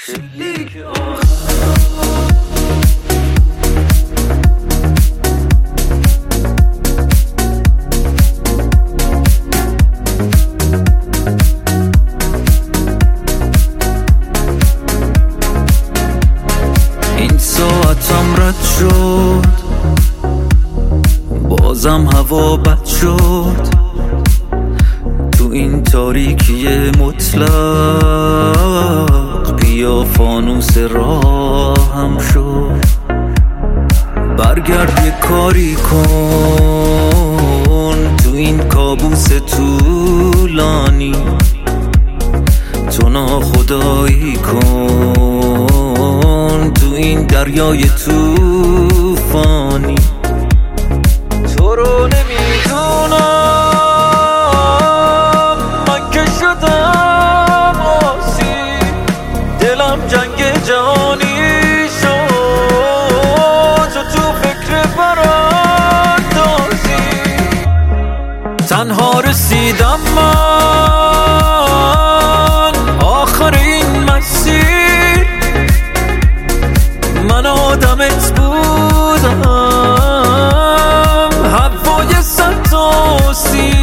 شلیک این ساعتم رد شد، بازم هوا بد شد، تو این تاریکی مطلق بیا فانوس راهم شد. برگرد یه کاری کن تو این کابوس طولانی، تو ناخدایی کن تو این دریای طوفانی. تو رو نمیدونم من که شدم آسی، دلم جنگ جهانی شد، تو فکر براندازی. تنها رسیدم من آخر این مسیر، من آدمت بودم هوای ستاسی.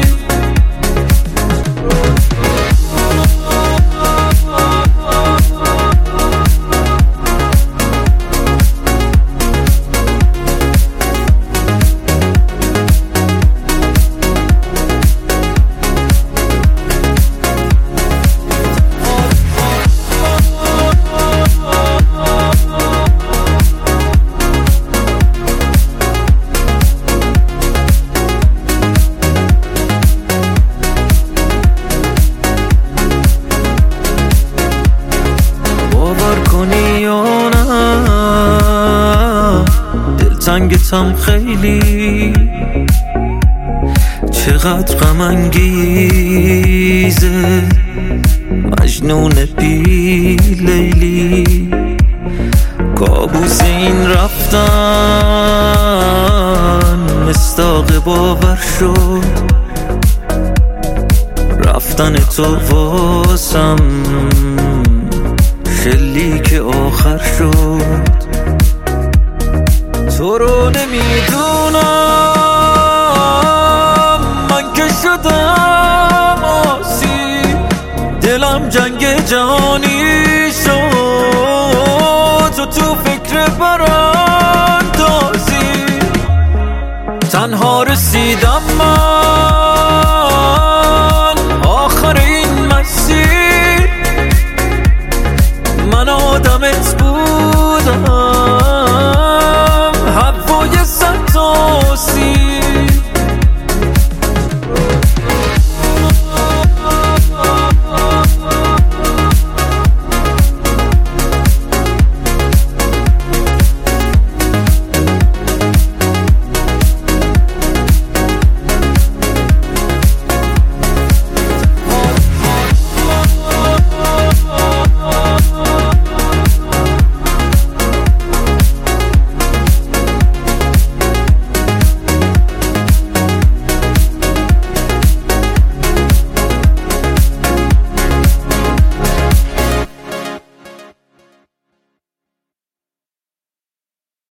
دلتنگتم خیلی، چقدر غم انگیزه، مجنون بی لیلی. کابوس این رفتن مصداق باور شد، رفتن تو واسم شلیک آخر شد. تو رو نمیدونم من که شدم آسی، دلم جنگ جهانی شد، تو فکر براندازی. تنها رسیدم